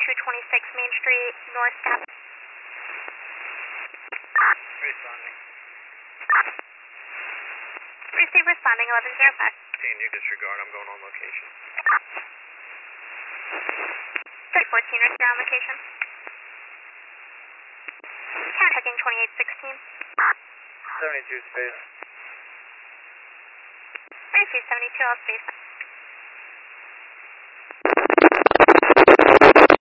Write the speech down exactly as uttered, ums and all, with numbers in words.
two twenty-six Main Street, North Cap. Responding. Receive responding eleven zero five. Can you disregard? I'm going on location. three fourteen, are you on location? Count checking twenty-eight sixteen. seventy-two space. thirty-two seventy-two, all space.